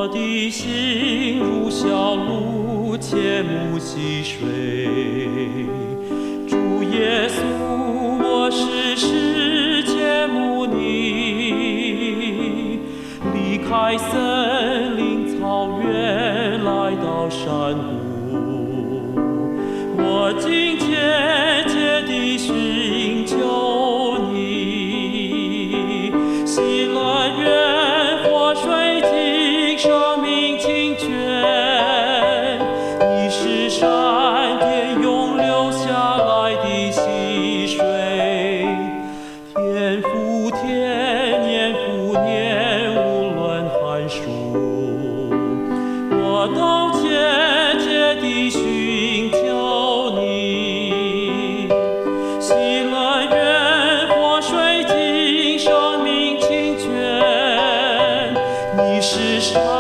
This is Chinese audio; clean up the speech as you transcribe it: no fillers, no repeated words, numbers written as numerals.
的心如小鹿，切慕溪水。主耶稣，我时时切慕你。离开森林草原，来到山谷，我今切切地寻求你。喜乐园活水晶，生命清泉，你是山巅涌流下来的溪水。天复天，年复年，无论寒暑，我都切切地寻求你。喜乐园活水晶，生命清泉，你是山